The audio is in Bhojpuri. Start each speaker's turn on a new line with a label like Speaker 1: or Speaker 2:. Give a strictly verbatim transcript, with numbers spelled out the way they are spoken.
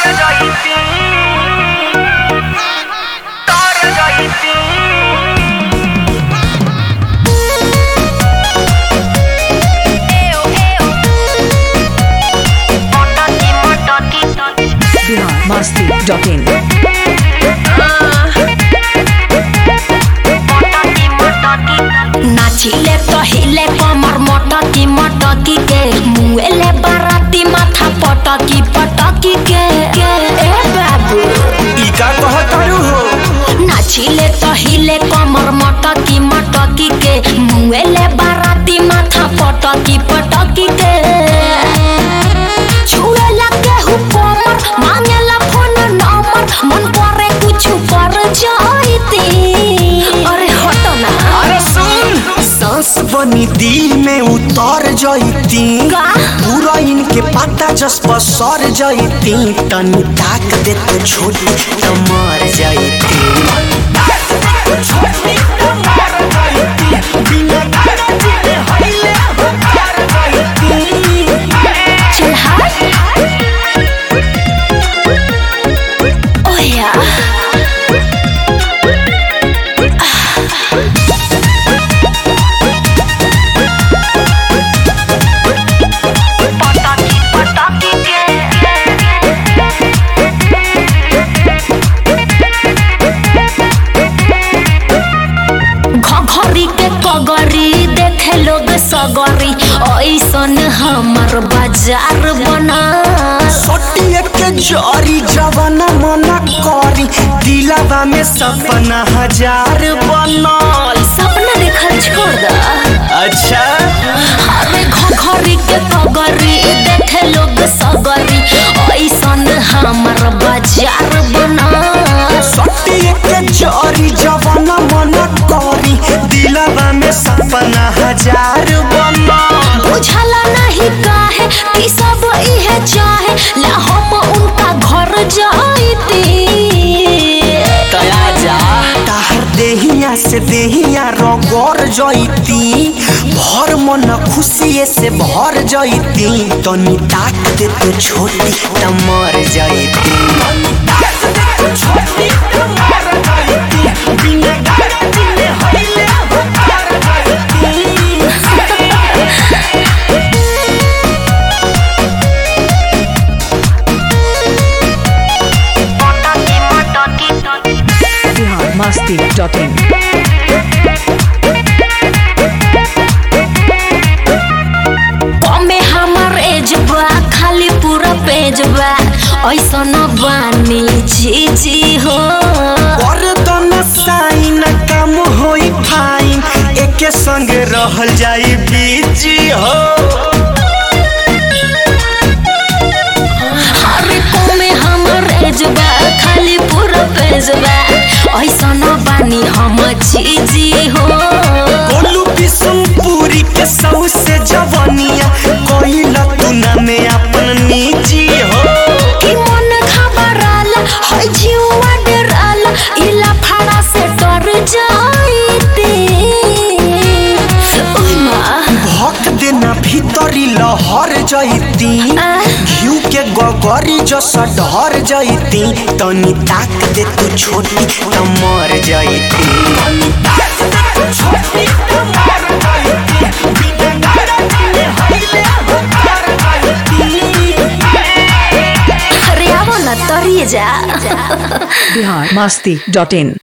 Speaker 1: Masti dot in.
Speaker 2: नाचिले तो हिले कमर मटकी मटकी के मुएले बाराती माथा पटकी पटकी के ए बाबू
Speaker 3: ई का कहतारू हो।
Speaker 2: नाचिले तो हिले कमर मटकी मटकी के मुएले बाराती माथा पटकी पटकी के छुएला केहू कमर मांगेला फोन नंबर मन करे कुछ कर जाईती। अरे हटो ना।
Speaker 3: अरे सुन सांस बनी दिल में उतर जाईती पूरा इनके पता जस पर सर जाईती तनी ताक दे तो छोटी तो मर जाईती छोटी तो मर जाईती बिना दादा के हईले मर जाईती।
Speaker 2: चल हट। ओ या सगरी ऐसन हमर बाजार बना
Speaker 3: सोटिए के जरी जवाना मना करी दिलावा में सपना हजार बनल।
Speaker 2: सपना देखल छोड़ दा।
Speaker 3: अच्छा
Speaker 2: अरे घघरी के कगरी देखे लोग सगरी ऐसन हमर बाजार बना
Speaker 3: सोटिए के जरी जवाना मना करी दिलावा में सपना हजार बनल।
Speaker 2: बुझला नहीं काहे कि सब इहे चाहे ला हम उनका घर जाईती।
Speaker 3: तया जा ताहर देहिया से देहिया रगड़ जाईती भर मन खुशी से भर जाईती तनी ताक दे तो छोटी त मर जाईती छोटी त मर जाईती बिना गाड़ी में हईले मर जाईती।
Speaker 1: Masti dot in.
Speaker 2: पमे हमर एजबा खाली पूरा पेजबा ऐसा न बानी जी जी हो
Speaker 3: और तो न साइन काम होई फाइन एके संग रहल जाई बीजी हो।
Speaker 2: अरे पमे हमर एजबा खाली पूरा पेजबा ऐसा न बानी हम जी जी हो।
Speaker 3: बोलू बिशुनपुरी के सौ से जवानिया कोइला तू ना में अपन निजी हो।
Speaker 2: कि मन घबराला है जीवा डराला इला फाड़ा से डर जाईती। ओय माँ
Speaker 3: भक देना भीतरी लहर जाईती घिउ के गगरी जस ढर जाईती तनी ताक दे तू छोटी त मर जाईती छोटी त मर जाईती बिना गाड़ी में हईले मर जाईती।
Speaker 2: अरे आवो ना तरिए जा।
Speaker 1: Bihar Masti dot in.